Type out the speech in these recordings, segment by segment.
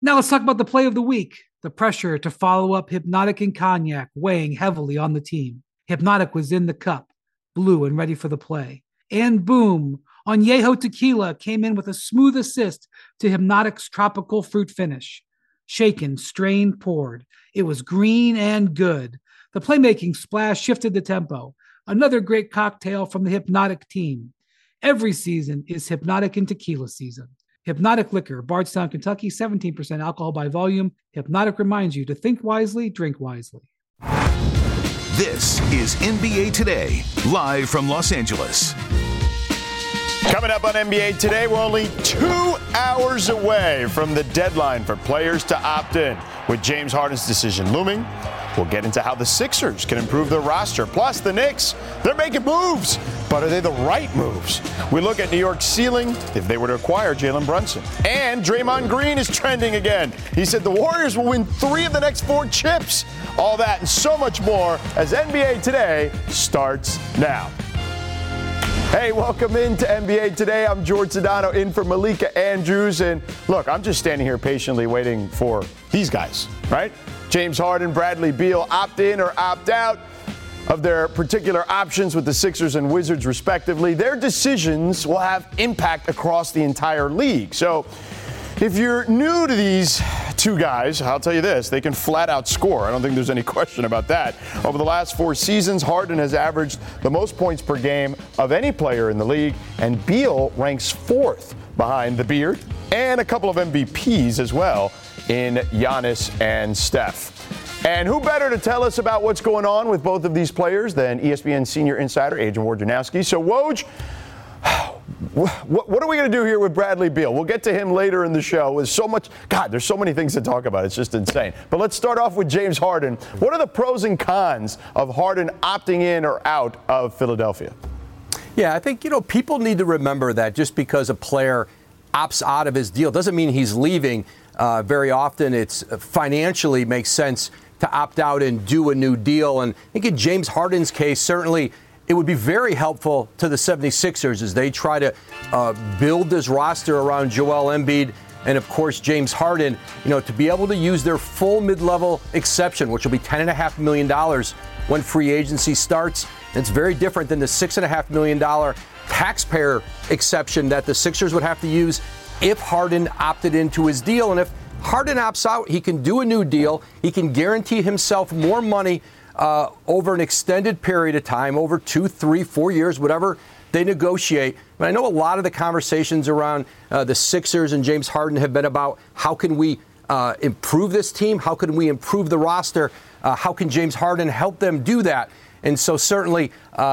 Now let's talk about the play of the week. The pressure to follow up Hypnotic and Cognac weighing heavily on the team. Hypnotic was in the cup, blue and ready for the play. And boom, Añejo Tequila came in with a smooth assist to Hypnotic's tropical fruit finish. Shaken, strained, poured. It was green and good. The playmaking splash shifted the tempo. Another great cocktail from the Hypnotic team. Every season is Hypnotic and Tequila season. Hypnotic Liquor, Bardstown, Kentucky, 17% alcohol by volume. Hypnotic reminds you to think wisely, drink wisely. This is NBA Today, live from Los Angeles. Coming up on NBA Today, we're only 2 hours away from the deadline for players to opt in. With James Harden's decision looming, we'll get into how the Sixers can improve their roster. Plus, the Knicks, they're making moves. But are they the right moves? We look at New York's ceiling if they were to acquire Jalen Brunson. And Draymond Green is trending again. He said the Warriors will win 3 of the next 4 chips. All that and so much more as NBA Today starts now. Hey, welcome into NBA Today. I'm George Sedano in for Malika Andrews. And look, I'm just standing here patiently waiting for these guys, right? James Harden, Bradley Beal, opt in or opt out of their particular options with the Sixers and Wizards, respectively. Their decisions will have impact across the entire league. So if you're new to these 2 guys, I'll tell you this, they can flat out score. I don't think there's any question about that. Over the last 4 seasons, Harden has averaged the most points per game of any player in the league, and Beal ranks 4th behind the Beard and a couple of MVPs as well in Giannis and Steph. And who better to tell us about what's going on with both of these players than ESPN senior insider Adrian Wojnarowski. So, Woj, what are we going to do here with Bradley Beal? We'll get to him later in the show. There's so much, God, there's so many things to talk about. It's just insane. But let's start off with James Harden. What are the pros and cons of Harden opting in or out of Philadelphia? Yeah, I think, people need to remember that just because a player opts out of his deal doesn't mean he's leaving. Very often it's financially makes sense to opt out and do a new deal. And I think in James Harden's case, certainly it would be very helpful to the 76ers as they try to build this roster around Joel Embiid and, of course, James Harden, to be able to use their full mid-level exception, which will be $10.5 million when free agency starts. It's very different than the $6.5 million taxpayer exception that the Sixers would have to use if Harden opted into his deal. And if Harden opts out, he can do a new deal. He can guarantee himself more money over an extended period of time, over 2, 3, 4 years, whatever they negotiate. But I know a lot of the conversations around the Sixers and James Harden have been about how can we improve this team? How can we improve the roster? How can James Harden help them do that? And so certainly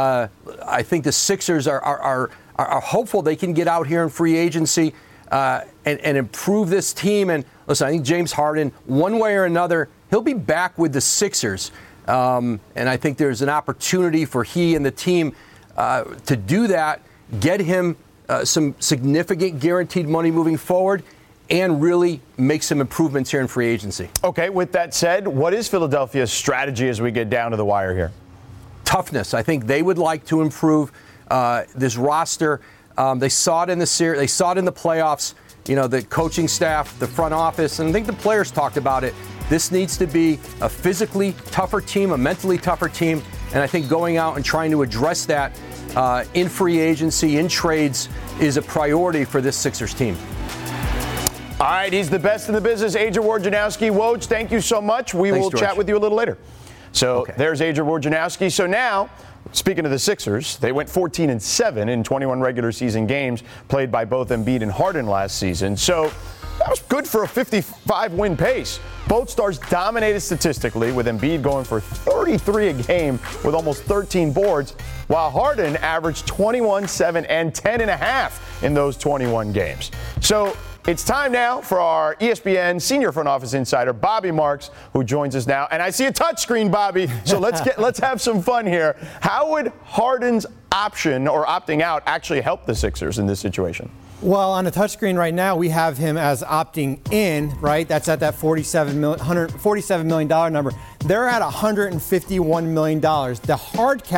I think the Sixers are hopeful they can get out here in free agency and improve this team. And listen, I think James Harden, one way or another, he'll be back with the Sixers. And I think there's an opportunity for he and the team to do that, get him some significant guaranteed money moving forward, and really make some improvements here in free agency. Okay, with that said, what is Philadelphia's strategy as we get down to the wire here? Toughness. I think they would like to improve this roster. They saw it in the series. They saw it in the playoffs. The coaching staff, the front office, and I think the players talked about it. This needs to be a physically tougher team, a mentally tougher team, and I think going out and trying to address that in free agency, in trades, is a priority for this Sixers team. All right, he's the best in the business, Adrian Wojnarowski. Woj, thank you so much. We will chat with you a little later. So There's Adrian Wojnarowski. So now, speaking of the Sixers, they went 14-7 in 21 regular season games played by both Embiid and Harden last season. So that was good for a 55-win pace. Both stars dominated statistically, with Embiid going for 33 a game with almost 13 boards, while Harden averaged 21, 7, and 10.5 in those 21 games. So it's time now for our ESPN senior front office insider, Bobby Marks, who joins us now. And I see a touchscreen, Bobby. So let's have some fun here. How would Harden's option or opting out actually help the Sixers in this situation? Well, on the touchscreen right now, we have him as opting in, right? That's at that $147 million number. They're at $151 million. The hard cap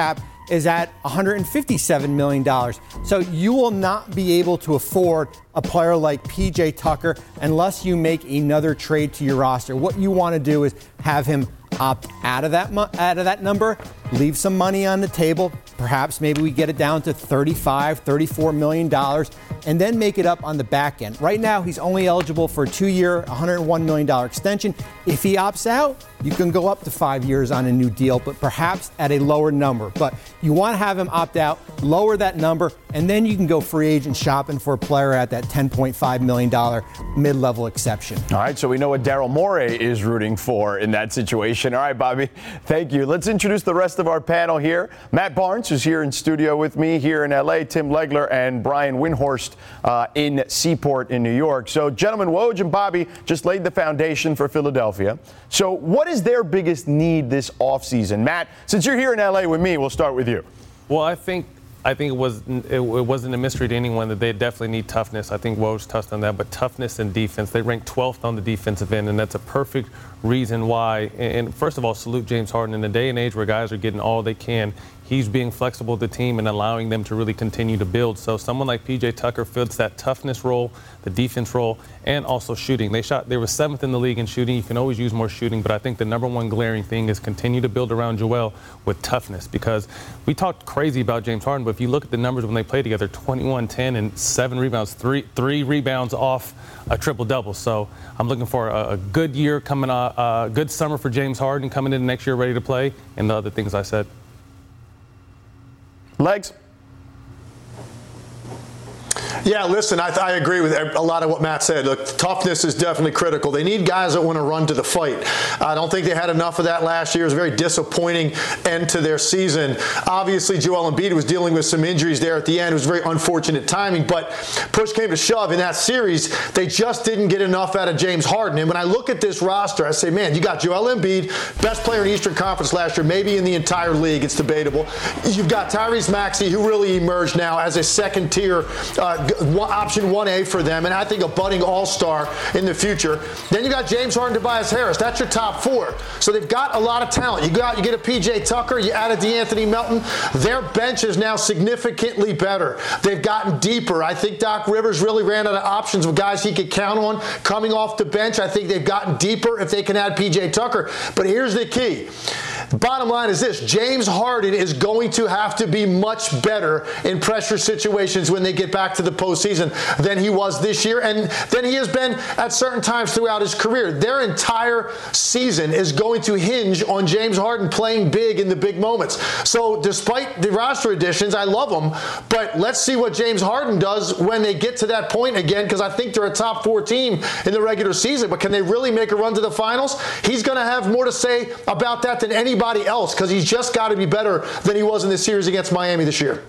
is at $157 million. So you will not be able to afford a player like PJ Tucker unless you make another trade to your roster. What you want to do is have him opt out of that number, leave some money on the table. Perhaps maybe we get it down to $34 million, and then make it up on the back end. Right now, he's only eligible for a 2-year, $101 million extension. If he opts out, you can go up to 5 years on a new deal, but perhaps at a lower number. But you want to have him opt out, lower that number, and then you can go free agent shopping for a player at that $10.5 million mid-level exception. All right, so we know what Daryl Morey is rooting for in that situation. All right, Bobby, thank you. Let's introduce the rest of our panel here. Matt Barnes, who's here in studio with me here in L.A., Tim Legler, and Brian Windhorst in Seaport in New York. So, gentlemen, Woj and Bobby just laid the foundation for Philadelphia. So what is their biggest need this offseason? Matt, since you're here in L.A. with me, we'll start with you. Well, I think it wasn't a mystery to anyone that they definitely need toughness. I think Woj touched on that, but toughness and defense. They rank 12th on the defensive end, and that's a perfect reason why. And first of all, salute James Harden. In the day and age where guys are getting all they can, he's being flexible with the team and allowing them to really continue to build. So someone like PJ Tucker fits that toughness role, the defense role, and also shooting. They were 7th in the league in shooting. You can always use more shooting, but I think the number one glaring thing is continue to build around Joel with toughness, because we talked crazy about James Harden, but if you look at the numbers when they play together, 21, 10, and 7 rebounds, three rebounds off a triple-double. So I'm looking for a good year coming on, a good summer for James Harden coming into next year ready to play, and the other things I said. Legs? Yeah, listen, I agree with a lot of what Matt said. Look, toughness is definitely critical. They need guys that want to run to the fight. I don't think they had enough of that last year. It was a very disappointing end to their season. Obviously, Joel Embiid was dealing with some injuries there at the end. It was very unfortunate timing, but push came to shove in that series. They just didn't get enough out of James Harden. And when I look at this roster, I say, man, you got Joel Embiid, best player in the Eastern Conference last year, maybe in the entire league. It's debatable. You've got Tyrese Maxey, who really emerged now as a second-tier option 1A for them, and I think a budding all-star in the future. Then you got James Harden, Tobias Harris. That's your top 4. So they've got a lot of talent. You get a PJ Tucker, you added DeAnthony Melton. Their bench is now significantly better. They've gotten deeper. I think Doc Rivers really ran out of options of guys he could count on coming off the bench. I think they've gotten deeper if they can add PJ Tucker. But here's the key. The bottom line is this: James Harden is going to have to be much better in pressure situations when they get back to the postseason than he was this year, and than he has been at certain times throughout his career. Their entire season is going to hinge on James Harden playing big in the big moments. So despite the roster additions, I love them, but let's see what James Harden does when they get to that point again, because I think they're a top 4 team in the regular season, but can they really make a run to the finals? He's going to have more to say about that than anybody else, because he's just got to be better than he was in this series against Miami this year.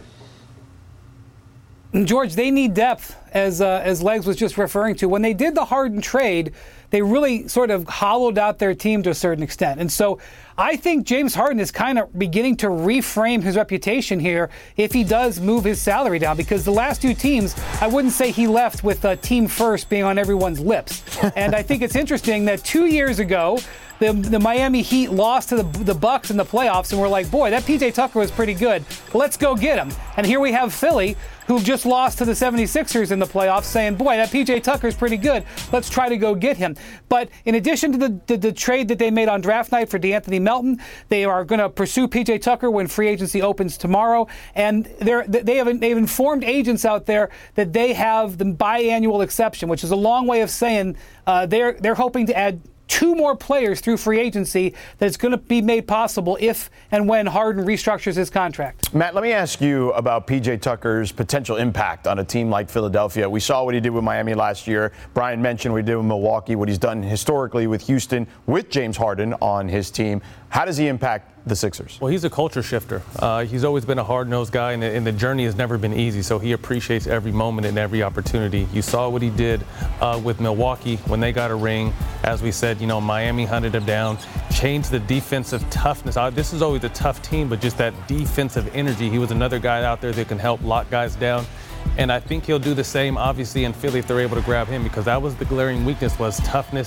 George, they need depth, as Legs was just referring to. When they did the Harden trade, they really sort of hollowed out their team to a certain extent. And so I think James Harden is kind of beginning to reframe his reputation here if he does move his salary down, because the last 2 teams, I wouldn't say he left with team first being on everyone's lips. And I think it's interesting that 2 years ago, the Miami Heat lost to the Bucks in the playoffs, and we're like, boy, that PJ Tucker was pretty good. Let's go get him. And here we have Philly, who just lost to the 76ers in the playoffs, saying, boy, that PJ Tucker's pretty good. Let's try to go get him. But in addition to the trade that they made on draft night for DeAnthony Melton, they are going to pursue PJ Tucker when free agency opens tomorrow. And they've informed agents out there that they have the biannual exception, which is a long way of saying they're hoping to add 2 more players through free agency that's going to be made possible if and when Harden restructures his contract. Matt, let me ask you about PJ Tucker's potential impact on a team like Philadelphia. We saw what he did with Miami last year. Brian mentioned what he did with Milwaukee, what he's done historically with Houston with James Harden on his team. How does he impact the Sixers? Well, he's a culture shifter. He's always been a hard-nosed guy, and the journey has never been easy, so he appreciates every moment and every opportunity. You saw what he did with Milwaukee when they got a ring. As we said, Miami hunted him down, changed the defensive toughness. This is always a tough team, but just that defensive energy. He was another guy out there that can help lock guys down. And I think he'll do the same, obviously, in Philly if they're able to grab him, because that was the glaring weakness, was toughness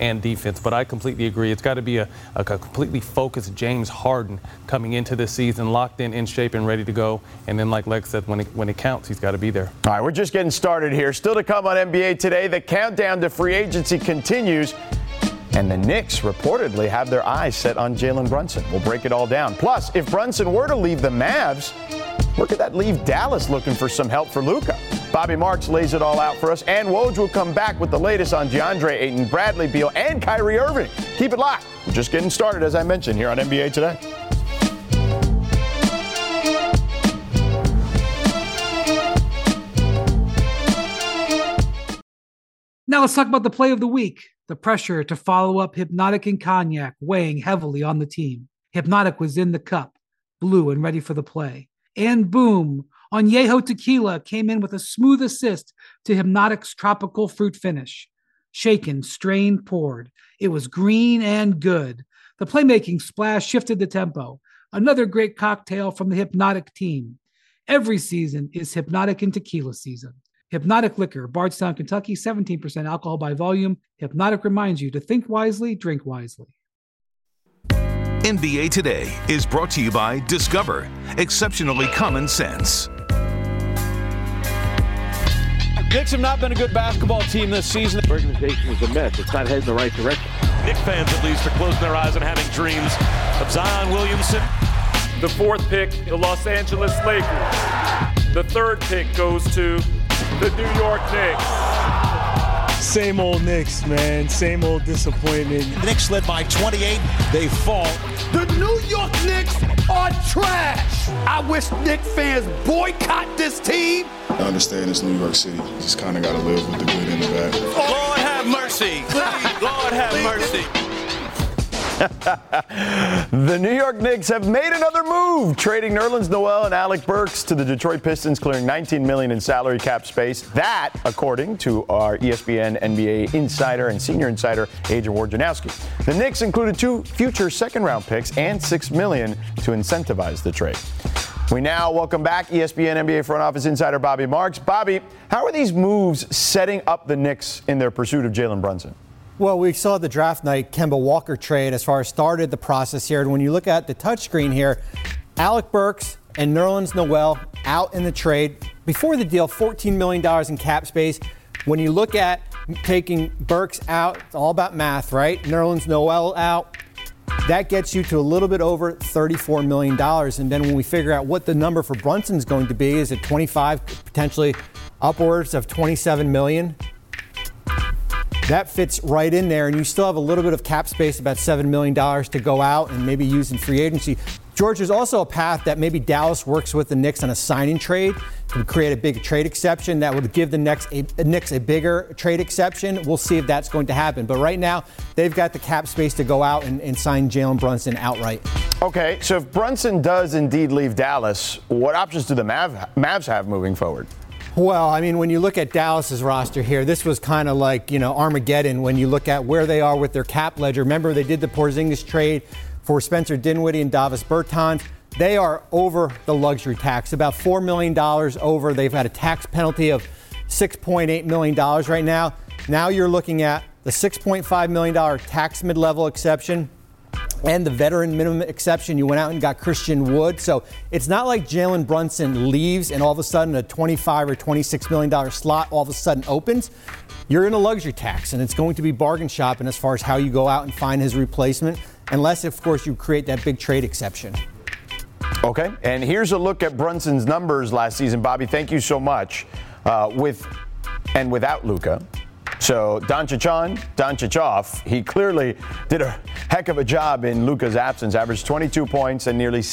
and defense. But I completely agree. It's got to be a completely focused James Harden coming into this season, locked in shape, and ready to go. And then, like Lex said, when it counts, he's got to be there. All right, we're just getting started here. Still to come on NBA Today, the countdown to free agency continues. And the Knicks reportedly have their eyes set on Jalen Brunson. We'll break it all down. Plus, if Brunson were to leave the Mavs, where could that leave Dallas looking for some help for Luka? Bobby Marks lays it all out for us, and Woj will come back with the latest on DeAndre Ayton, Bradley Beal, and Kyrie Irving. Keep it locked. We're just getting started, as I mentioned, here on NBA Today. Now let's talk about the play of the week. The pressure to follow up Hypnotic and Cognac weighing heavily on the team. Hypnotic was in the cup, blue and ready for the play. And boom, Añejo Tequila came in with a smooth assist to Hypnotic's tropical fruit finish. Shaken, strained, poured. It was green and good. The playmaking splash shifted the tempo. Another great cocktail from the Hypnotic team. Every season is Hypnotic and Tequila season. Hypnotic Liquor, Bardstown, Kentucky, 17% alcohol by volume. Hypnotic reminds you to think wisely, drink wisely. NBA Today is brought to you by Discover, exceptionally common sense. Knicks have not been a good basketball team this season. The organization is a mess. It's not heading the right direction. Knicks fans, at least, are closing their eyes and having dreams of Zion Williamson. The fourth pick, the Los Angeles Lakers. The third pick goes to the New York Knicks. Same old Knicks, man. Same old disappointment. The Knicks led by 28. They fall. The New York Knicks are trash. I wish Knicks fans boycott this team. I understand it's New York City. You just kind of got to live with the good and the bad. Lord have mercy. Lord have mercy. The New York Knicks have made another move, trading Nerlens Noel and Alec Burks to the Detroit Pistons, clearing $19 million in salary cap space. That, according to our ESPN NBA insider and senior insider, Adrian Wojnarowski. The Knicks included 2 future second-round picks and $6 million to incentivize the trade. We now welcome back ESPN NBA front office insider Bobby Marks. Bobby, how are these moves setting up the Knicks in their pursuit of Jalen Brunson? Well, we saw the draft night Kemba Walker trade as far as started the process here. And when you look at the touchscreen here, Alec Burks and Nerlens Noel out in the trade. Before the deal, $14 million in cap space. When you look at taking Burks out, it's all about math, right? Nerlens Noel out. That gets you to a little bit over $34 million. And then when we figure out what the number for Brunson's going to be, is it 25, potentially upwards of $27 million? That fits right in there, and you still have a little bit of cap space, about $7 million to go out and maybe use in free agency. George, there's also a path that maybe Dallas works with the Knicks on a signing trade to create a big trade exception that would give the Knicks a bigger trade exception. We'll see if that's going to happen. But right now, they've got the cap space to go out and sign Jalen Brunson outright. Okay, so if Brunson does indeed leave Dallas, what options do the Mavs have moving forward? Well, I mean, when you look at Dallas's roster here, this was kind of like, Armageddon when you look at where they are with their cap ledger. Remember, they did the Porzingis trade for Spencer Dinwiddie and Davis Bertans. They are over the luxury tax, about $4 million over. They've had a tax penalty of $6.8 million right now. Now you're looking at the $6.5 million tax mid-level exception and the veteran minimum exception. You went out and got Christian Wood. So it's not like Jalen Brunson leaves and all of a sudden a $25 or $26 million slot all of a sudden opens. You're in a luxury tax, and it's going to be bargain shopping as far as how you go out and find his replacement, unless, of course, you create that big trade exception. Okay, and here's a look at Brunson's numbers last season. Bobby, thank you so much. With and without Luka. So Doncic on, Doncic off. He clearly did a heck of a job in Luka's absence. Averaged 22 points and nearly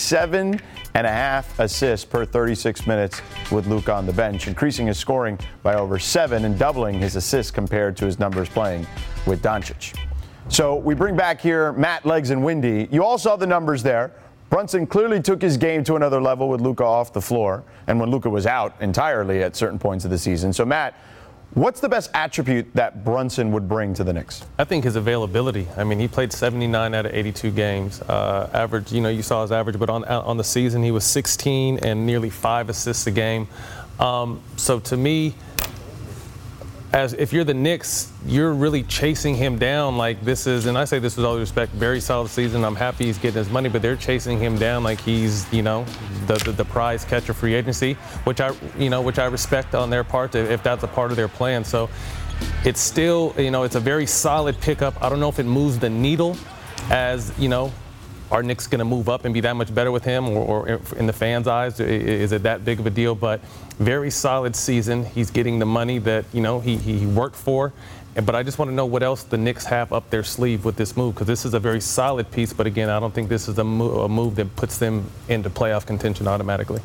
7.5 assists per 36 minutes with Luka on the bench, increasing his scoring by over 7 and doubling his assists compared to his numbers playing with Doncic. So we bring back here Matt, Legs, and Windy. You all saw the numbers there. Brunson clearly took his game to another level with Luka off the floor and when Luka was out entirely at certain points of the season. So Matt, what's the best attribute that Brunson would bring to the Knicks? I think his availability. I mean, he played 79 out of 82 games. Average, you saw his average, but on the season he was 16 and nearly 5 assists a game. So to me, as if you're the Knicks, you're really chasing him down like this is, and I say this with all due respect, very solid season. I'm happy he's getting his money, but they're chasing him down like he's, the prize catcher free agency, which I respect on their part if that's a part of their plan. So it's still, it's a very solid pickup. I don't know if it moves the needle as, are Knicks going to move up and be that much better with him, or in the fans' eyes, is it that big of a deal? But very solid season. He's getting the money that he worked for. But I just want to know what else the Knicks have up their sleeve with this move, because this is a very solid piece. But again, I don't think this is a move that puts them into playoff contention automatically.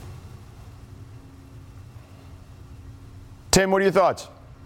Tim, what are your thoughts?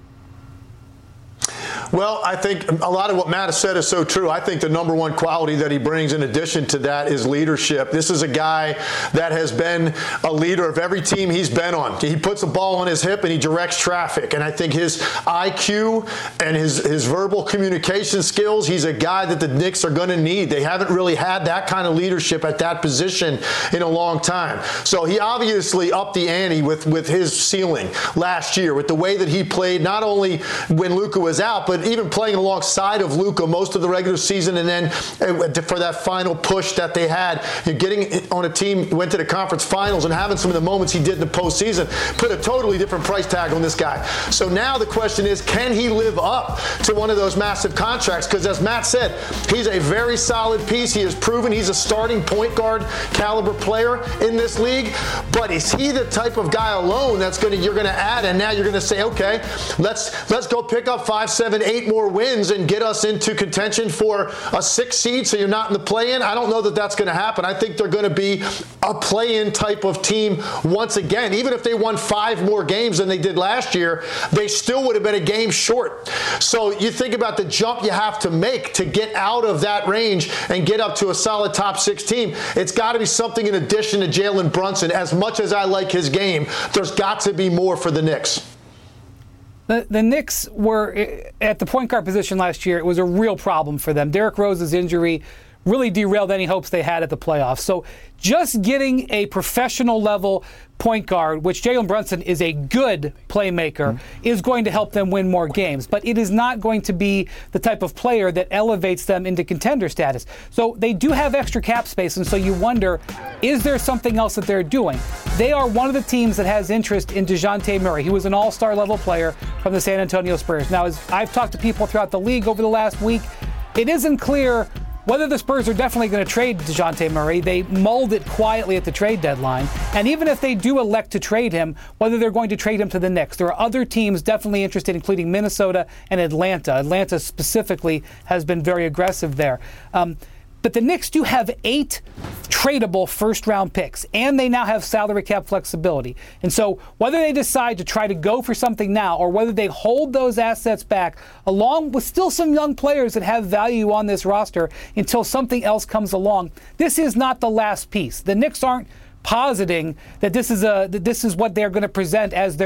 Well, I think a lot of what Matt has said is so true. I think the number one quality that he brings in addition to that is leadership. This is a guy that has been a leader of every team he's been on. He puts a ball on his hip and he directs traffic. And I think his IQ and his verbal communication skills, he's a guy that the Knicks are going to need. They haven't really had that kind of leadership at that position in a long time. So he obviously upped the ante with his ceiling last year, with the way that he played, not only when Luka was out, but even playing alongside of Luka most of the regular season, and then for that final push that they had, getting on a team, went to the conference finals and having some of the moments he did in the postseason, put a totally different price tag on this guy. So now the question is, can he live up to one of those massive contracts? Because as Matt said, he's a very solid piece. He has proven he's a starting point guard caliber player in this league. But is he the type of guy alone that's you're going to add, and now you're going to say, okay, let's go pick up 5, 7, 8 more wins and get us into contention for a 6 seed so you're not in the play-in? I don't know that that's going to happen. I think they're going to be a play-in type of team once again. Even if they won 5 more games than they did last year, they still would have been a game short. So you think about the jump you have to make to get out of that range and get up to a solid top 6 team. It's got to be something in addition to Jalen Brunson. As much as I like his game, there's got to be more for the Knicks. The Knicks were at the point guard position last year. It was a real problem for them. Derrick Rose's injury really derailed any hopes they had at the playoffs. So just getting a professional level point guard, which Jalen Brunson is a good playmaker, is going to help them win more games. But it is not going to be the type of player that elevates them into contender status. So they do have extra cap space, and so you wonder, is there something else that they're doing? They are one of the teams that has interest in DeJounte Murray. He was an all-star level player from the San Antonio Spurs. Now, as I've talked to people throughout the league over the last week, it isn't clear whether the Spurs are definitely going to trade DeJounte Murray. They mulled it quietly at the trade deadline. And even if they do elect to trade him, whether they're going to trade him to the Knicks. There are other teams definitely interested, including Minnesota and Atlanta. Atlanta specifically has been very aggressive there. But the Knicks do have 8 tradable first-round picks, and they now have salary cap flexibility. And so whether they decide to try to go for something now or whether they hold those assets back, along with still some young players that have value on this roster until something else comes along, this is not the last piece. The Knicks aren't positing that this is what they're going to present as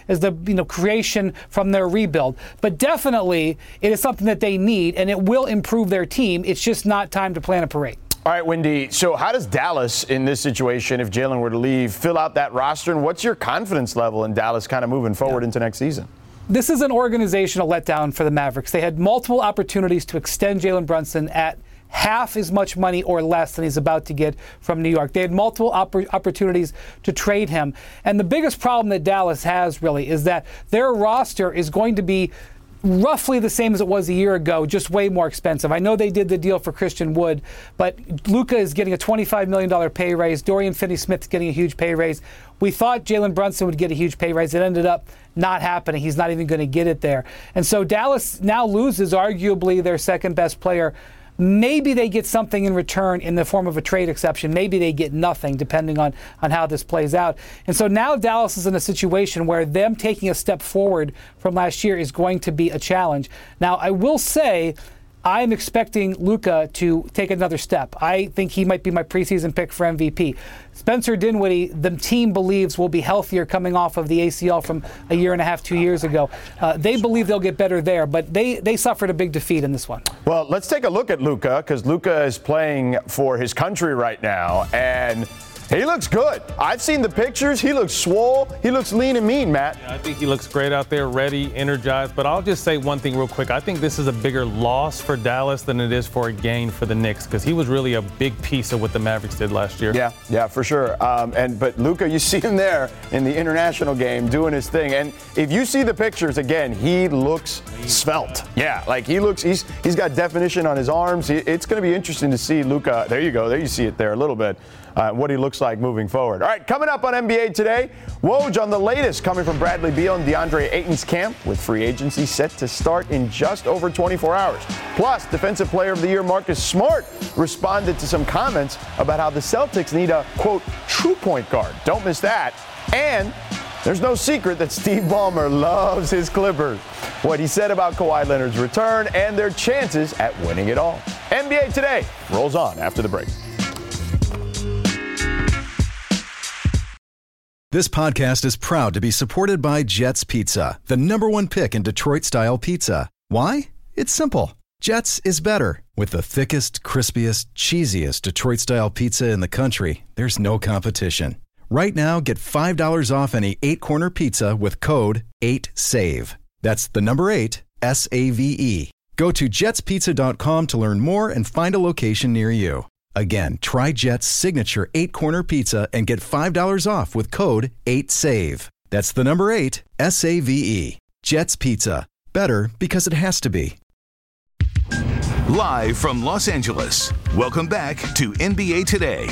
the creation from their rebuild. But definitely it is something that they need, and it will improve their team. It's just not time to plan a parade. All right, Wendy, so how does Dallas in this situation, if Jalen were to leave, fill out that roster, and what's your confidence level in Dallas kind of moving forward into next season? This is an organizational letdown for the Mavericks. They had multiple opportunities to extend Jalen Brunson at half as much money or less than he's about to get from New York. They had multiple opportunities to trade him. And the biggest problem that Dallas has really is that their roster is going to be roughly the same as it was a year ago, just way more expensive. I know they did the deal for Christian Wood, but Luka is getting a $25 million pay raise. Dorian Finney-Smith is getting a huge pay raise. We thought Jalen Brunson would get a huge pay raise. It ended up not happening. He's not even going to get it there. And so Dallas now loses arguably their second best player. Maybe they get something in return in the form of a trade exception. Maybe they get nothing, depending on how this plays out. And so now Dallas is in a situation where them taking a step forward from last year is going to be a challenge. Now, I will say I'm expecting Luka to take another step. I think he might be my preseason pick for MVP. Spencer Dinwiddie, the team believes, will be healthier coming off of the ACL from a year and a half, 2 years ago. They believe they'll get better there, but they suffered a big defeat in this one. Well, let's take a look at Luka, because Luka is playing for his country right now, and He looks good. I've seen the pictures. He looks swole. He looks lean and mean, Matt. Yeah, I think he looks great out there, ready, energized. But I'll just say one thing real quick. I think this is a bigger loss for Dallas than it is for a gain for the Knicks, because he was really a big piece of what the Mavericks did last year. Yeah, for sure. But Luka, you see him there in the international game doing his thing. And if you see the pictures again, he looks svelte. Yeah, like he's got definition on his arms. It's going to be interesting to see Luka. There you go. There you see it there a little bit. What he looks like moving forward. All right, coming up on NBA Today, Woj on the latest coming from Bradley Beal and DeAndre Ayton's camp, with free agency set to start in just over 24 hours. Plus, Defensive Player of the Year Marcus Smart responded to some comments about how the Celtics need a, quote, true point guard. Don't miss that. And there's no secret that Steve Ballmer loves his Clippers. What he said about Kawhi Leonard's return and their chances at winning it all. NBA Today rolls on after the break. This podcast is proud to be supported by Jets Pizza, the #1 pick in Detroit-style pizza. Why? It's simple. Jets is better. With the thickest, crispiest, cheesiest Detroit-style pizza in the country, there's no competition. Right now, get $5 off any 8-corner pizza with code 8SAVE. That's the number 8, S-A-V-E. Go to jetspizza.com to learn more and find a location near you. Again, try Jet's signature 8-corner pizza and get $5 off with code 8SAVE. That's the number 8, S-A-V-E. Jet's Pizza. Better because it has to be. Live from Los Angeles, welcome back to NBA Today.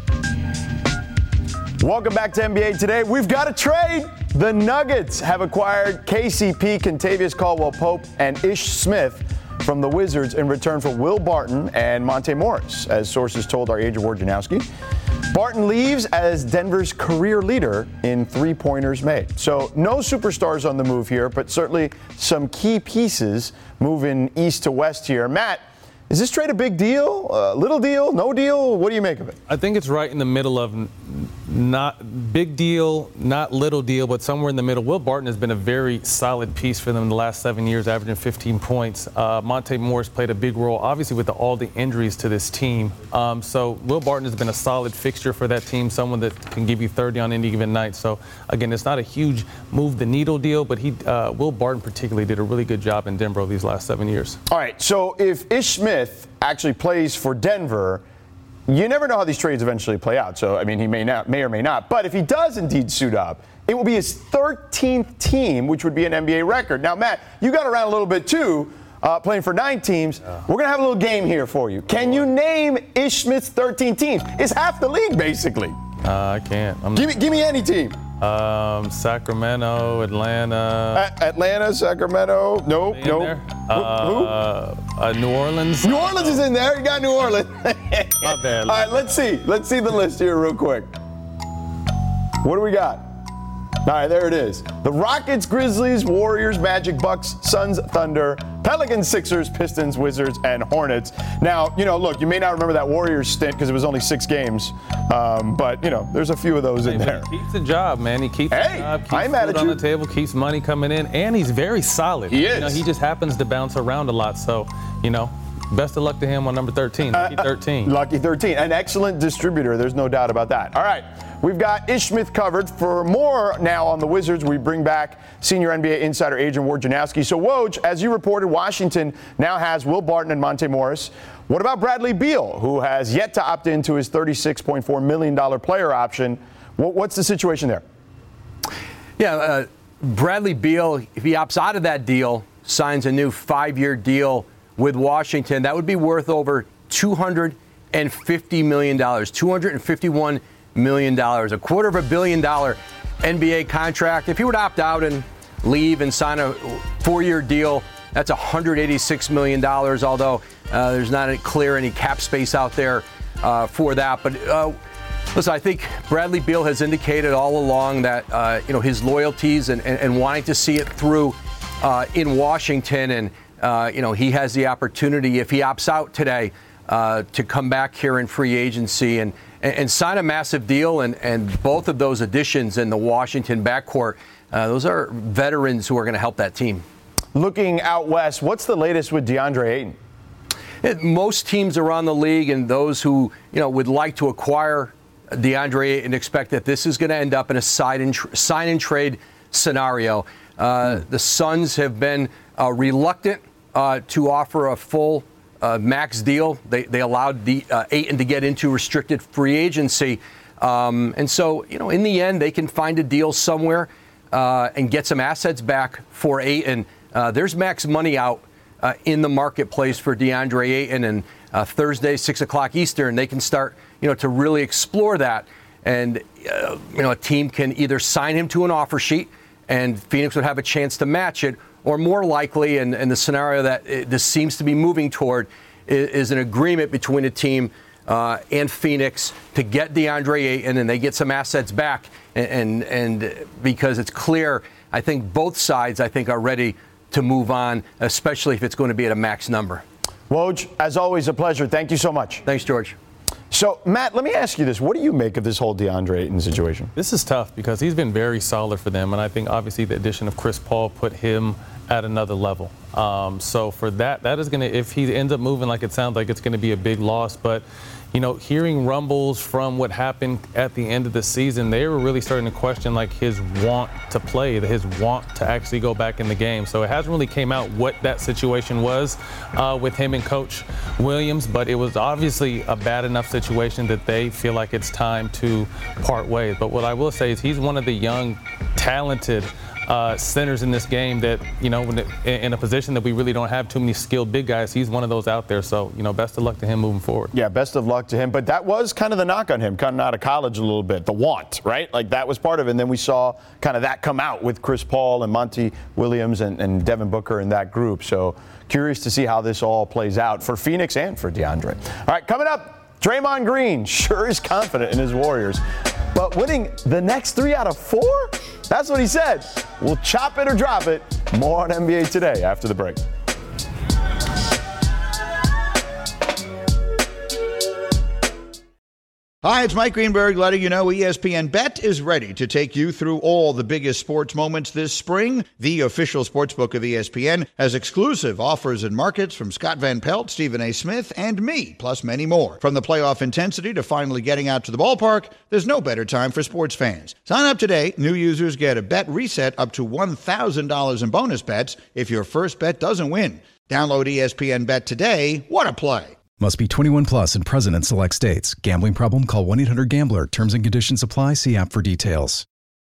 Welcome back to NBA Today. We've got a trade. The Nuggets have acquired KCP, Kentavious Caldwell-Pope, and Ish Smith from the Wizards in return for Will Barton and Monte Morris, as sources told our Adrian Wojnarowski. Barton leaves as Denver's career leader in three-pointers made. So no superstars on the move here, but certainly some key pieces moving east to west here. Matt, is this trade a big deal, little deal, no deal? What do you make of it? I think it's right in the middle of not big deal, not little deal, but somewhere in the middle. Will Barton has been a very solid piece for them in the last 7 years, averaging 15 points. Monte Morris played a big role, obviously, with all the injuries to this team. So Will Barton has been a solid fixture for that team, someone that can give you 30 on any given night. So, again, it's not a huge move the needle deal, but Will Barton particularly did a really good job in Denver over these last 7 years. All right, so if Ish Smith actually plays for Denver, you never know how these trades eventually play out. So, I mean, he may or may not. But if he does indeed suit up, it will be his 13th team, which would be an NBA record. Now, Matt, you got around a little bit, too, playing for 9 teams. We're going to have a little game here for you. Can you name Ish Smith's 13 teams? It's half the league, basically. I can't. Give me any team. Sacramento, Atlanta. Atlanta, Sacramento. Nope. Who? New Orleans. New Orleans is in there. You got New Orleans. My bad. All right, let's see. Let's see the list here real quick. What do we got? All right, there it is. The Rockets, Grizzlies, Warriors, Magic, Bucks, Suns, Thunder, Pelicans, Sixers, Pistons, Wizards, and Hornets. Now, look, you may not remember that Warriors stint because it was only 6 games. But, there's a few of those in there. He keeps the job, man. He keeps the job, keeps I'm mad food at on you. the table, keeps money coming in, and he's very solid. He is. He just happens to bounce around a lot. So, best of luck to him on number 13. Lucky 13. Lucky 13. An excellent distributor. There's no doubt about that. All right. We've got Ish Smith covered. For more now on the Wizards, we bring back senior NBA insider Adrian Wojnarowski. So, Woj, as you reported, Washington now has Will Barton and Monte Morris. What about Bradley Beal, who has yet to opt into his $36.4 million player option? What's the situation there? Yeah, Bradley Beal, if he opts out of that deal, signs a new 5-year deal with Washington, that would be worth over $250 million, $251 million, $250 million NBA contract. If he were to opt out and leave and sign a 4-year deal, that's $186 million, although there's not clear any cap space out there for that. But listen, I think Bradley Beal has indicated all along that his loyalties and wanting to see it through in Washington, and he has the opportunity, if he opts out today, to come back here in free agency and sign a massive deal. And both of those additions in the Washington backcourt, those are veterans who are going to help that team. Looking out west, what's the latest with DeAndre Ayton? Most teams around the league and those who would like to acquire DeAndre and expect that this is going to end up in a sign and trade scenario. The Suns have been reluctant to offer a full max deal. They allowed Ayton to get into restricted free agency. And so, in the end, they can find a deal somewhere and get some assets back for Ayton. There's max money out in the marketplace for DeAndre Ayton, and Thursday, 6 o'clock Eastern, they can start, to really explore that. And, a team can either sign him to an offer sheet, and Phoenix would have a chance to match it, or more likely, and the scenario that this seems to be moving toward, is an agreement between a team and Phoenix to get DeAndre Ayton, and they get some assets back. And because it's clear, I think both sides, are ready to move on, especially if it's going to be at a max number. Woj, as always, a pleasure. Thank you so much. Thanks, George. So, Matt, let me ask you this. What do you make of this whole DeAndre Ayton situation? This is tough because he's been very solid for them, and I think obviously the addition of Chris Paul put him at another level. So for that is going to, if he ends up moving like it sounds like, it's going to be a big loss. But, hearing rumbles from what happened at the end of the season, they were really starting to question like his want to play, his want to actually go back in the game. So it hasn't really came out what that situation was with him and Coach Williams, but it was obviously a bad enough situation that they feel like it's time to part ways. But what I will say is he's one of the young, talented centers in this game that, in a position that we really don't have too many skilled big guys. He's one of those out there. So, best of luck to him moving forward. Yeah, best of luck to him. But that was kind of the knock on him coming out of college a little bit, the want, right? Like that was part of it. And then we saw kind of that come out with Chris Paul and Monty Williams and Devin Booker in that group. So curious to see how this all plays out for Phoenix and for DeAndre. All right, coming up, Draymond Green sure is confident in his Warriors. But winning the next 3 out of 4? That's what he said. We'll chop it or drop it. More on NBA Today after the break. Hi, it's Mike Greenberg letting you know ESPN Bet is ready to take you through all the biggest sports moments this spring. The official sportsbook of ESPN has exclusive offers and markets from Scott Van Pelt, Stephen A. Smith, and me, plus many more. From the playoff intensity to finally getting out to the ballpark, there's no better time for sports fans. Sign up today. New users get a bet reset up to $1,000 in bonus bets if your first bet doesn't win. Download ESPN Bet today. What a play. Must be 21 plus and present in select states. Gambling problem? Call 1-800-GAMBLER. Terms and conditions apply. See app for details.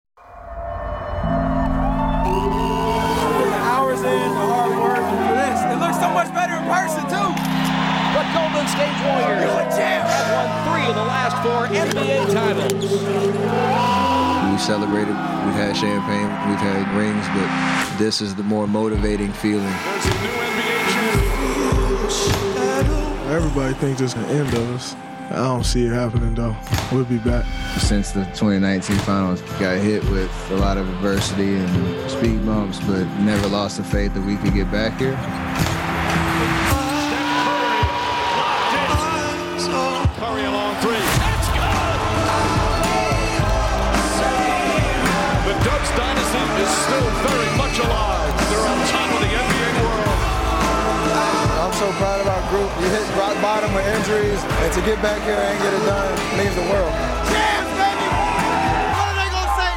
Hours in, the hard work. This, it looks so much better in person too. The Golden State Warriors have won 3 of the last 4 NBA titles. We celebrated. We've had champagne. We've had rings, but this is the more motivating feeling. There's a new NBA champion. Everybody thinks it's the end of us. I don't see it happening, though. We'll be back. Since the 2019 finals, got hit with a lot of adversity and speed bumps, but never lost the faith that we could get back here. Curry a long 3. That's good! The Dubs dynasty is still very much alive. They're on top of the NBA world. I'm so proud of our group. You hit rock bottom with injuries, and to get back here and get it done means the world. Champs, baby! What are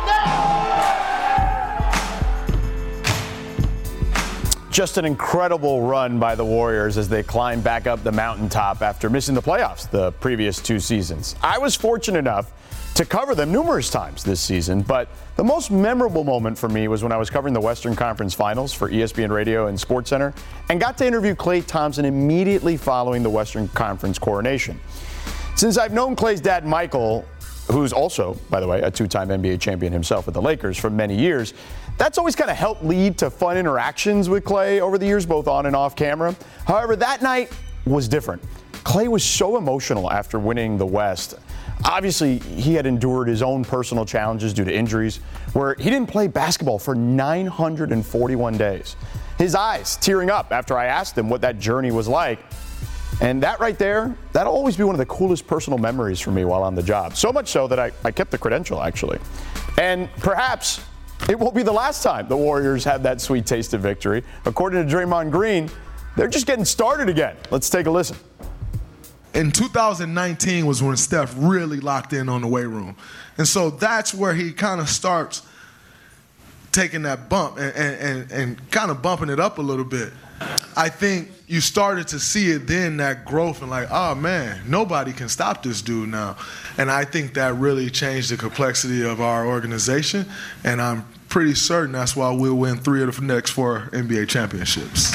they gonna say now? Just an incredible run by the Warriors as they climb back up the mountaintop after missing the playoffs the previous 2 seasons. I was fortunate enough to cover them numerous times this season, but the most memorable moment for me was when I was covering the Western Conference Finals for ESPN Radio and SportsCenter and got to interview Klay Thompson immediately following the Western Conference coronation. Since I've known Klay's dad, Michael, who's also, by the way, a 2-time NBA champion himself with the Lakers for many years, that's always kind of helped lead to fun interactions with Klay over the years, both on and off camera. However, that night was different. Klay was so emotional after winning the West. Obviously, he had endured his own personal challenges due to injuries, where he didn't play basketball for 941 days. His eyes tearing up after I asked him what that journey was like. And that right there, that'll always be one of the coolest personal memories for me while on the job. So much so that I kept the credential, actually. And perhaps it won't be the last time the Warriors have that sweet taste of victory. According to Draymond Green, they're just getting started again. Let's take a listen. in 2019 was when Steph really locked in on the weight room. And so that's where he kind of starts taking that bump and kind of bumping it up a little bit. I think you started to see it then, that growth, and like, oh man, nobody can stop this dude now. And I think that really changed the complexity of our organization, and I'm pretty certain that's why we'll win 3 of the next 4 NBA championships.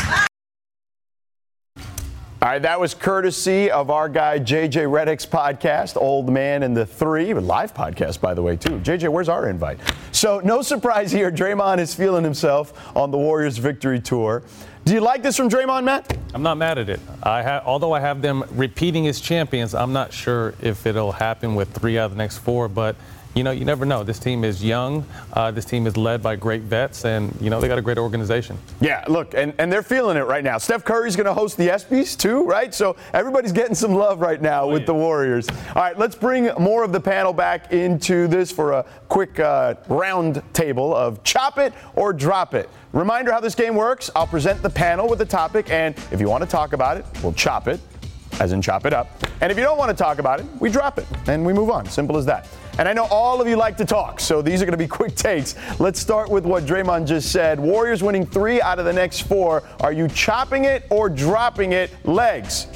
All right, that was courtesy of our guy JJ Redick's podcast, Old Man and the Three, a live podcast, by the way, too. JJ, where's our invite? So no surprise here, Draymond is feeling himself on the Warriors victory tour. Do you like this from Draymond, Matt? I'm not mad at it. Although I have them repeating as champions, I'm not sure if it'll happen with 3 out of the next 4, but you never know. This team is young. This team is led by great vets, and, they got a great organization. Yeah, look, and they're feeling it right now. Steph Curry's going to host the ESPYs, too, right? So everybody's getting some love right now with the Warriors. All right, let's bring more of the panel back into this for a quick round table of chop it or drop it. Reminder how this game works. I'll present the panel with the topic, and if you want to talk about it, we'll chop it, as in chop it up. And if you don't want to talk about it, we drop it, and we move on. Simple as that. And I know all of you like to talk, so these are going to be quick takes. Let's start with what Draymond just said. Warriors winning 3 out of the next 4. Are you chopping it or dropping it? Legs.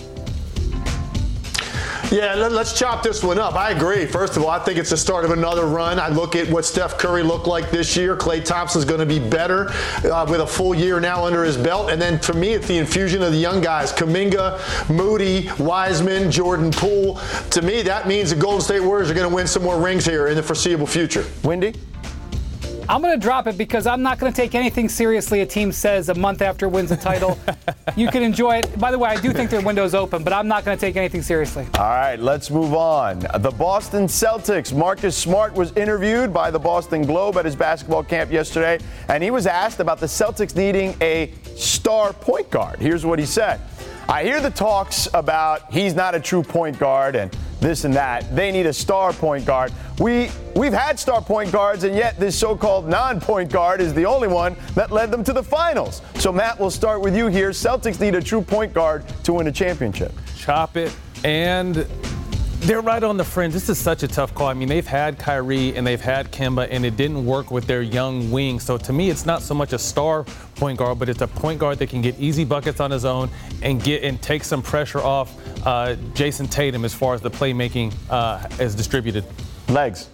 Yeah, let's chop this one up. I agree. First of all, I think it's the start of another run. I look at what Steph Curry looked like this year. Klay Thompson's going to be better with a full year now under his belt. And then for me, it's the infusion of the young guys. Kuminga, Moody, Wiseman, Jordan Poole. To me, that means the Golden State Warriors are going to win some more rings here in the foreseeable future. Wendy? I'm going to drop it because I'm not going to take anything seriously a team says a month after it wins a title. You can enjoy it. By the way, I do think their window's open, but I'm not going to take anything seriously. All right, let's move on. The Boston Celtics. Marcus Smart was interviewed by the Boston Globe at his basketball camp yesterday, and he was asked about the Celtics needing a star point guard. Here's what he said. I hear the talks about he's not a true point guard and this and that. They need a star point guard. We've had star point guards, and yet this so-called non-point guard is the only one that led them to the finals. So, Matt, we'll start with you here. Celtics need a true point guard to win a championship. Chop it, and they're right on the fringe. This is such a tough call. I mean, they've had Kyrie and they've had Kemba, and it didn't work with their young wing. So to me, it's not so much a star point guard, but it's a point guard that can get easy buckets on his own and take some pressure off Jason Tatum as far as the playmaking is distributed. Legs.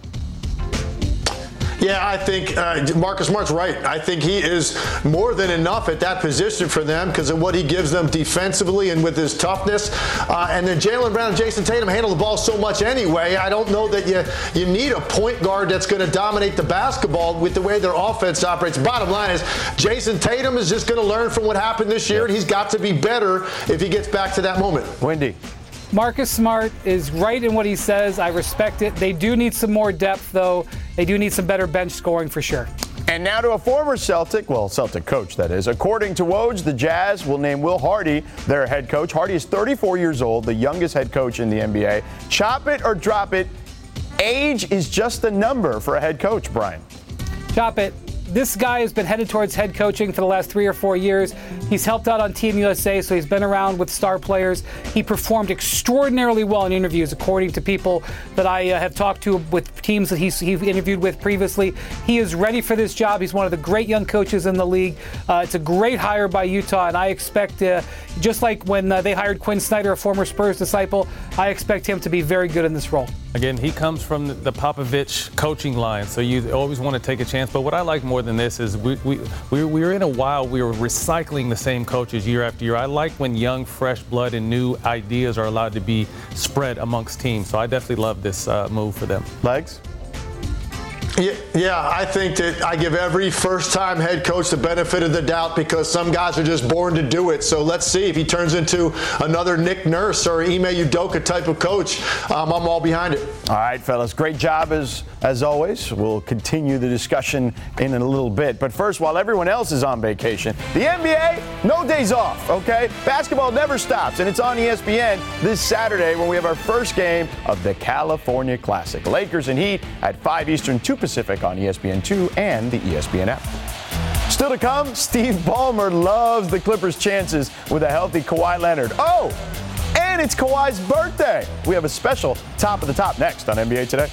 Yeah, I think Marcus Smart's right. I think he is more than enough at that position for them because of what he gives them defensively and with his toughness. And then Jaylen Brown and Jason Tatum handle the ball so much anyway. I don't know that you need a point guard that's going to dominate the basketball with the way their offense operates. Bottom line is Jason Tatum is just going to learn from what happened this year, and he's got to be better if he gets back to that moment. Wendy. Marcus Smart is right in what he says. I respect it. They do need some more depth, though. They do need some better bench scoring for sure. And now to a former Celtic coach, that is. According to Woj, the Jazz will name Will Hardy their head coach. Hardy is 34 years old, the youngest head coach in the NBA. Chop it or drop it. Age is just a number for a head coach, Brian. Chop it. This guy has been headed towards head coaching for the last 3 or 4 years. He's helped out on Team USA, so he's been around with star players. He performed extraordinarily well in interviews, according to people that I have talked to with teams that he's interviewed with previously. He is ready for this job. He's one of the great young coaches in the league. It's a great hire by Utah, and I expect, just like when they hired Quinn Snyder, a former Spurs disciple, I expect him to be very good in this role. Again, he comes from the Popovich coaching line, so you always want to take a chance. But what I like more than this is we're in a while we were recycling the same coaches year after year. I like when young, fresh blood and new ideas are allowed to be spread amongst teams. So I definitely love this move for them. Legs? Yeah, I think that I give every first-time head coach the benefit of the doubt because some guys are just born to do it. So let's see if he turns into another Nick Nurse or Ime Udoka type of coach. I'm all behind it. All right, fellas. Great job as always. We'll continue the discussion in a little bit. But first, while everyone else is on vacation, the NBA, no days off, okay? Basketball never stops, and it's on ESPN this Saturday when we have our first game of the California Classic. Lakers and Heat at 5 Eastern, 2 Pacific on ESPN2 and the ESPN app. Still to come, Steve Ballmer loves the Clippers' chances with a healthy Kawhi Leonard. Oh, and And it's Kawhi's birthday. We have a special Top of the Top next on NBA Today.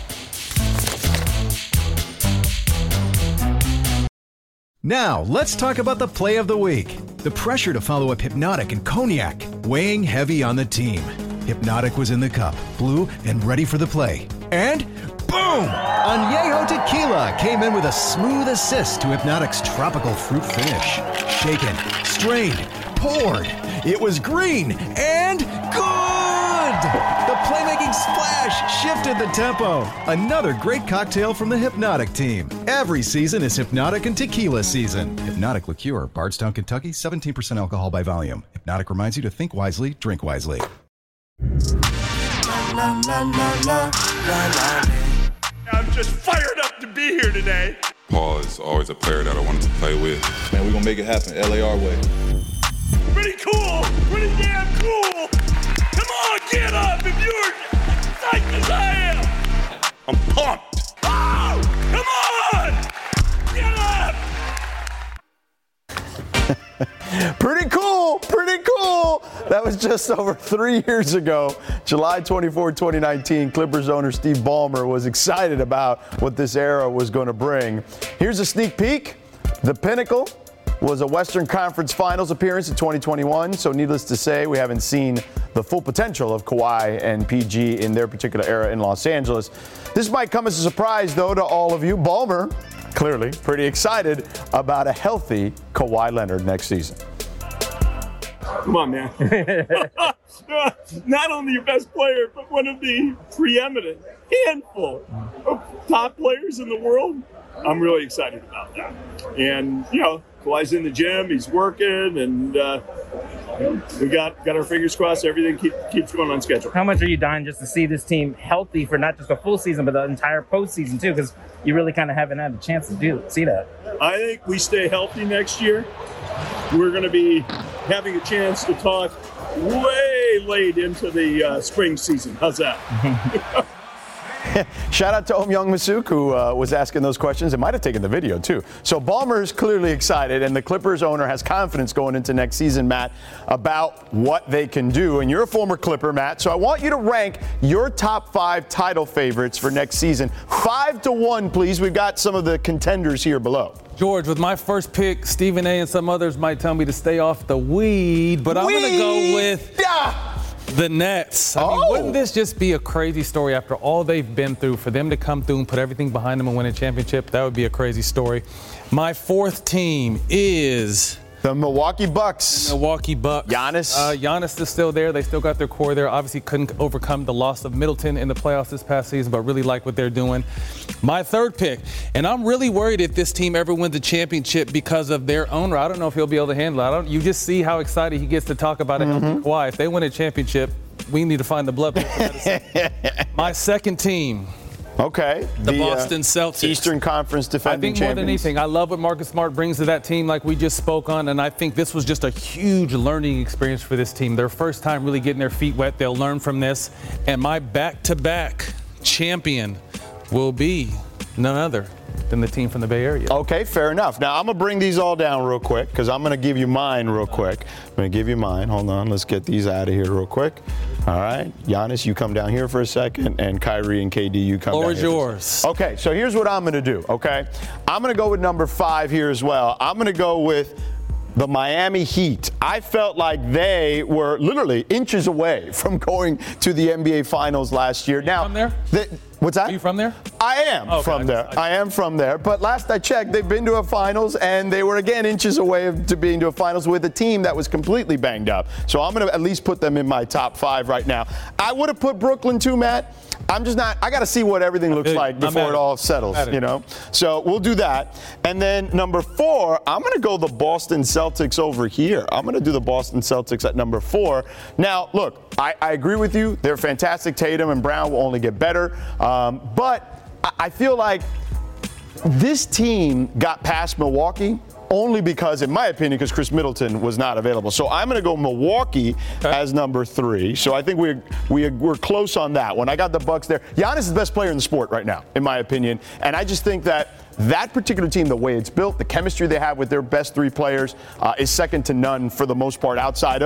Now, let's talk about the play of the week. The pressure to follow up Hypnotic and Cognac, weighing heavy on the team. Hypnotic was in the cup, blue, and ready for the play. And boom! Añejo Tequila came in with a smooth assist to Hypnotic's tropical fruit finish. Shaken, strained, poured. It was green and good! The playmaking splash shifted the tempo. Another great cocktail from the Hypnotic team. Every season is Hypnotic and Tequila season. Hypnotic Liqueur, Bardstown, Kentucky, 17% alcohol by volume. Hypnotic reminds you to think wisely, drink wisely. I'm just fired up to be here today. Paul is always a player that I wanted to play with. Man, we're going to make it happen. LAR way. Pretty cool. Pretty damn cool. Come on, get up if you're psyched as I am. I'm pumped. Oh, come on. Get up. Pretty cool. Pretty cool. That was just over 3 years ago. July 24, 2019, Clippers owner Steve Ballmer was excited about what this era was going to bring. Here's a sneak peek. The pinnacle was a Western Conference Finals appearance in 2021, so needless to say, we haven't seen the full potential of Kawhi and PG in their particular era in Los Angeles. This might come as a surprise, though, to all of you. Ballmer, clearly pretty excited about a healthy Kawhi Leonard next season. Come on, man. Not only your best player, but one of the preeminent handful of top players in the world. I'm really excited about that. And, Kawhi's in the gym, he's working, and we got our fingers crossed. Everything keeps going on schedule. How much are you dying just to see this team healthy for not just a full season, but the entire postseason too? Because you really kind of haven't had a chance to see that. I think we stay healthy next year. We're going to be having a chance to talk way late into the spring season. How's that? Shout out to Om Young Masuk, who was asking those questions and might have taken the video, too. So Ballmer's clearly excited, and the Clippers owner has confidence going into next season, Matt, about what they can do. And you're a former Clipper, Matt, so I want you to rank your top 5 title favorites for next season. 5 to 1, please. We've got some of the contenders here below. George, with my first pick, Stephen A. and some others might tell me to stay off the weed, but I'm going to go with the Nets. I mean, wouldn't this just be a crazy story after all they've been through? For them to come through and put everything behind them and win a championship, that would be a crazy story. My fourth team is the Milwaukee Bucks. Giannis. Giannis is still there. They still got their core there. Obviously couldn't overcome the loss of Middleton in the playoffs this past season, but really like what they're doing. My third pick, and I'm really worried if this team ever wins the championship because of their owner. I don't know if he'll be able to handle it. You just see how excited he gets to talk about it. Kawhi. If they win a championship, we need to find the blood pressure medicine. My second team. Okay. The Boston Celtics. Eastern Conference defending champions. I think more than anything, I love what Marcus Smart brings to that team like we just spoke on, and I think this was just a huge learning experience for this team. Their first time really getting their feet wet. They'll learn from this. And my back-to-back champion will be none other than the team from the Bay Area. Okay, fair enough. Now, I'm going to bring these all down real quick because I'm going to give you mine real quick. I'm going to give you mine. Hold on. Let's get these out of here real quick. All right. Giannis, you come down here for a second, and Kyrie and KD, you come down here. Floor is yours. Okay, so here's what I'm going to do, okay? I'm going to go with number 5 here as well. I'm going to go with the Miami Heat. I felt like they were literally inches away from going to the NBA Finals last year. Now, from there? What's that? Are you from there? I am from there. I am from there. But last I checked, they've been to a Finals, and they were, again, inches away to being to a Finals with a team that was completely banged up. So I'm going to at least put them in my top 5 right now. I would have put Brooklyn too, Matt. I'm just not – I got to see what everything looks like before it all settles, you know. So we'll do that. And then number 4, I'm going to go the Boston Celtics over here. I'm going to do the Boston Celtics at number 4. Now, look, I agree with you. They're fantastic. Tatum and Brown will only get better. But I feel like this team got past Milwaukee only because, in my opinion, because Chris Middleton was not available. So I'm going to go Milwaukee as number 3. So I think we're close on that one. I got the Bucks there. Giannis is the best player in the sport right now, in my opinion. And I just think that particular team, the way it's built, the chemistry they have with their best 3 players is second to none for the most part outside of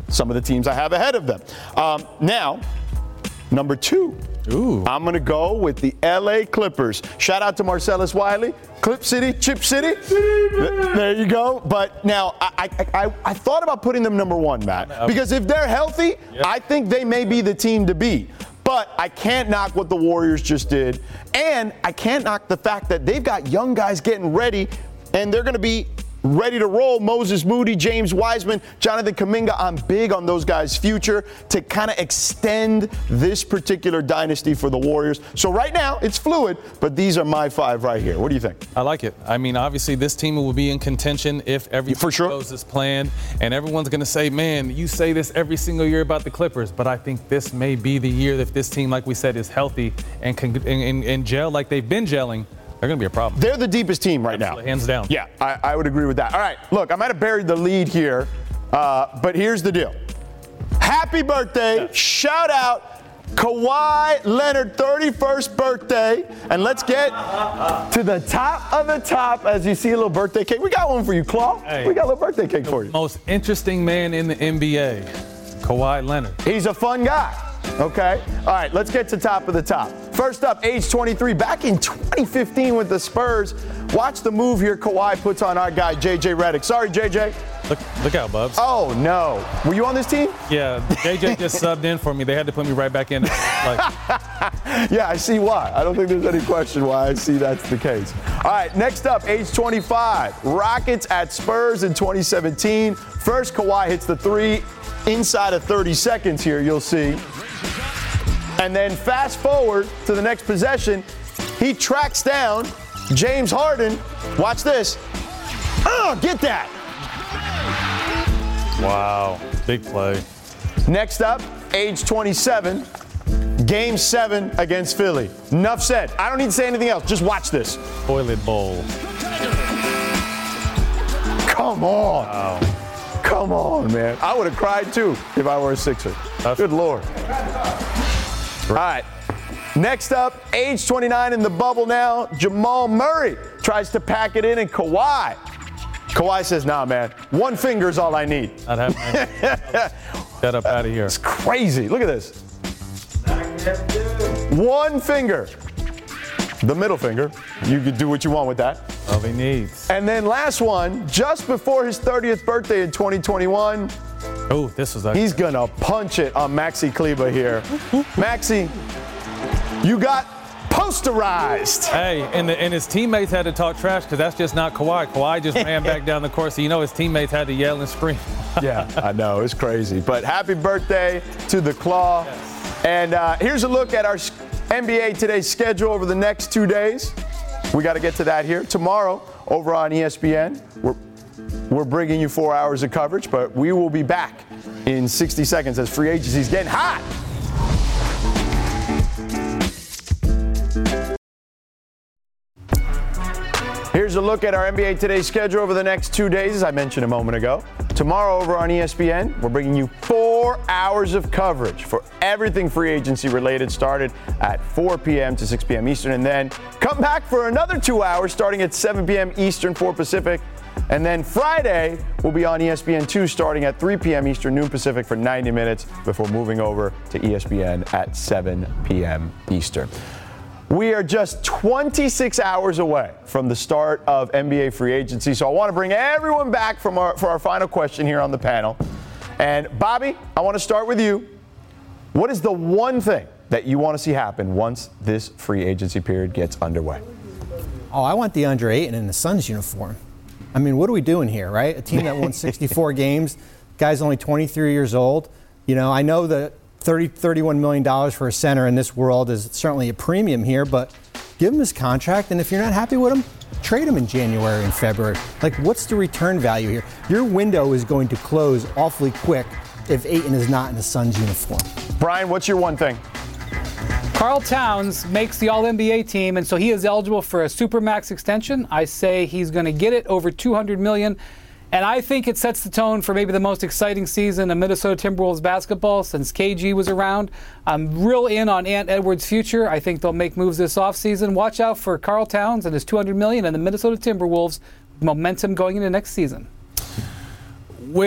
some of the teams I have ahead of them. Now, number 2. I'm going to go with the LA Clippers. Shout out to Marcellus Wiley. Clip City, Chip City. There you go. But now, I thought about putting them number 1, Matt. Because if they're healthy, I think they may be the team to beat. But I can't knock what the Warriors just did. And I can't knock the fact that they've got young guys getting ready, and they're going to be ready to roll. Moses Moody, James Wiseman, Jonathan Kuminga. I'm big on those guys' future to kind of extend this particular dynasty for the Warriors. So right now, it's fluid, but these are my 5 right here. What do you think? I like it. I mean, obviously, this team will be in contention if everything goes as planned. And everyone's going to say, man, you say this every single year about the Clippers, but I think this may be the year that this team, like we said, is healthy and can gel like they've been gelling. They're going to be a problem. They're the deepest team right now. Hands down. Yeah, I would agree with that. All right, look, I might have buried the lead here, but here's the deal. Happy birthday. Shout out Kawhi Leonard, 31st birthday. And let's get to the top of the top as you see a little birthday cake. We got one for you, Claw. Hey, we got a little birthday cake for you. Most interesting man in the NBA, Kawhi Leonard. He's a fun guy. Okay. All right, let's get to top of the top. First up, age 23, back in 2015 with the Spurs. Watch the move here Kawhi puts on our guy, JJ Redick. Sorry, JJ. Look out, Bubs. Oh, no. Were you on this team? Yeah, JJ just subbed in for me. They had to put me right back in. Yeah, I see why. I don't think there's any question why I see that's the case. All right, next up, age 25. Rockets at Spurs in 2017. First, Kawhi hits the 3 inside of 30 seconds here, you'll see. And then fast forward to the next possession, he tracks down James Harden. Watch this. Oh, get that. Wow, big play. Next up, age 27, Game 7 against Philly. Enough said. I don't need to say anything else. Just watch this. Toilet bowl. Come on. Wow. Come on, man. I would have cried too if I were a Sixer. Good Lord. All right. Next up, age 29 in the bubble now, Jamal Murray tries to pack it in, and Kawhi says, nah, man, 1 finger is all I need. Not happening. Get up out of here. It's crazy. Look at this. 1 finger. The middle finger. You could do what you want with that. All he needs. And then last one, just before his 30th birthday in 2021. Oh, this was He's going to punch it on Maxi Kleber here. Maxi, you got posterized. Hey, and his teammates had to talk trash because that's just not Kawhi. Kawhi just ran back down the court, so you know his teammates had to yell and scream. Yeah, I know. It's crazy. But happy birthday to the Claw. Yes. And here's a look at our NBA Today schedule over the next 2 days. We got to get to that here. Tomorrow, over on ESPN, we're bringing you 4 hours of coverage, but we will be back in 60 seconds as free agency is getting hot. Here's a look at our NBA Today schedule over the next 2 days, as I mentioned a moment ago. Tomorrow over on ESPN, we're bringing you 4 hours of coverage for everything free agency related, started at 4 p.m. to 6 p.m. Eastern, and then come back for another 2 hours starting at 7 p.m. Eastern, 4 Pacific. And then Friday, we'll be on ESPN2 starting at 3 p.m. Eastern, noon Pacific for 90 minutes before moving over to ESPN at 7 p.m. Eastern. We are just 26 hours away from the start of NBA free agency, so I want to bring everyone back for our final question here on the panel. And Bobby, I want to start with you. What is the one thing that you want to see happen once this free agency period gets underway? Oh, I want DeAndre Ayton in the Suns uniform. I mean, what are we doing here, right? A team that won 64 games, guy's only 23 years old. You know, I know that $31 million for a center in this world is certainly a premium here, but give him his contract, and if you're not happy with him, trade him in January and February. Like, what's the return value here? Your window is going to close awfully quick if Ayton is not in the Suns uniform. Brian, what's your one thing? Karl Towns makes the All-NBA team, and so he is eligible for a Supermax extension. I say he's going to get it over $200 million. And I think it sets the tone for maybe the most exciting season in Minnesota Timberwolves basketball since KG was around. I'm real in on Ant Edwards' future. I think they'll make moves this offseason. Watch out for Karl Towns and his $200 million and the Minnesota Timberwolves momentum going into next season. With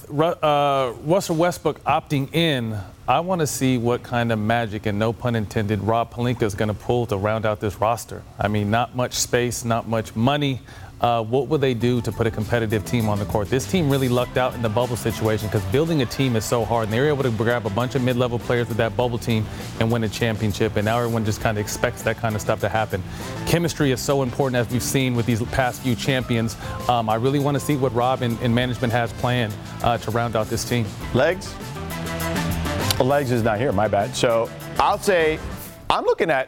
Russell Westbrook opting in, I want to see what kind of magic, and no pun intended, Rob Pelinka is going to pull to round out this roster. I mean, not much space, not much money. What will they do to put a competitive team on the court? This team really lucked out in the bubble situation because building a team is so hard. And they were able to grab a bunch of mid-level players with that bubble team and win a championship. And now everyone just kind of expects that kind of stuff to happen. Chemistry is so important, as we've seen with these past few champions. I really want to see what Rob and management has planned to round out this team. Legs? Well, Legs is not here, my bad. So I'll say I'm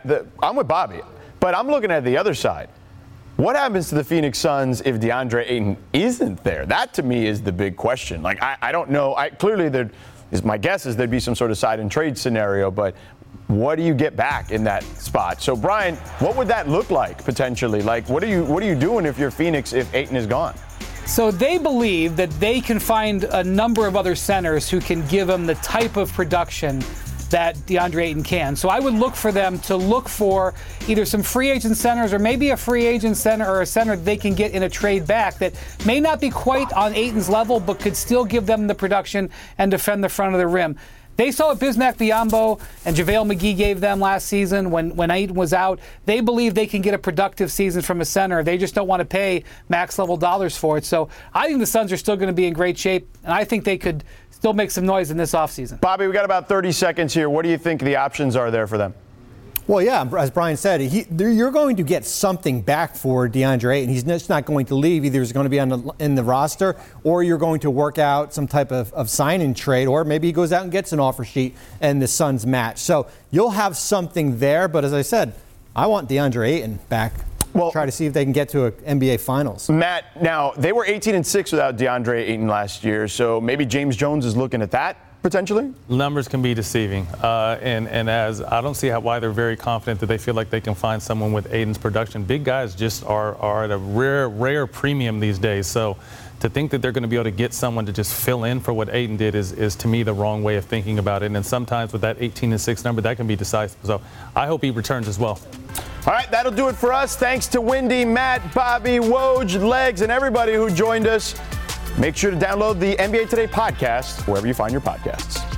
with Bobby, but I'm looking at the other side. What happens to the Phoenix Suns if DeAndre Ayton isn't there? That, to me, is the big question. Like, I don't know. Clearly, my guess is there'd be some sort of sign and trade scenario, but what do you get back in that spot? So, Brian, what would that look like potentially? Like, what are you doing if you're Phoenix if Ayton is gone? So they believe that they can find a number of other centers who can give them the type of production that DeAndre Ayton can. So I would look for them to look for either some free agent centers or maybe a free agent center or a center they can get in a trade back that may not be quite on Ayton's level but could still give them the production and defend the front of the rim. They saw what Bismack Biyombo and JaVale McGee gave them last season when Ayton was out. They believe they can get a productive season from a center. They just don't want to pay max level dollars for it. So I think the Suns are still going to be in great shape, and I think they could still make some noise in this offseason. Bobby, we got about 30 seconds here. What do you think the options are there for them? Well, yeah, as Brian said, you're going to get something back for DeAndre Ayton. He's just not going to leave. Either he's going to be in the roster, or you're going to work out some type of sign-in trade, or maybe he goes out and gets an offer sheet and the Suns match. So you'll have something there. But as I said, I want DeAndre Ayton back. Well, try to see if they can get to an NBA Finals. Matt, now, they were 18-6 without DeAndre Ayton last year, so maybe James Jones is looking at that potentially? Numbers can be deceiving, and as I don't see why they're very confident that they feel like they can find someone with Ayton's production. Big guys just are at a rare premium these days, so to think that they're going to be able to get someone to just fill in for what Ayton did is to me the wrong way of thinking about it. And sometimes with that 18-6 number, that can be decisive. So I hope he returns as well. All right, that'll do it for us. Thanks to Wendy, Matt, Bobby, Woj, Legs, and everybody who joined us. Make sure to download the NBA Today podcast wherever you find your podcasts.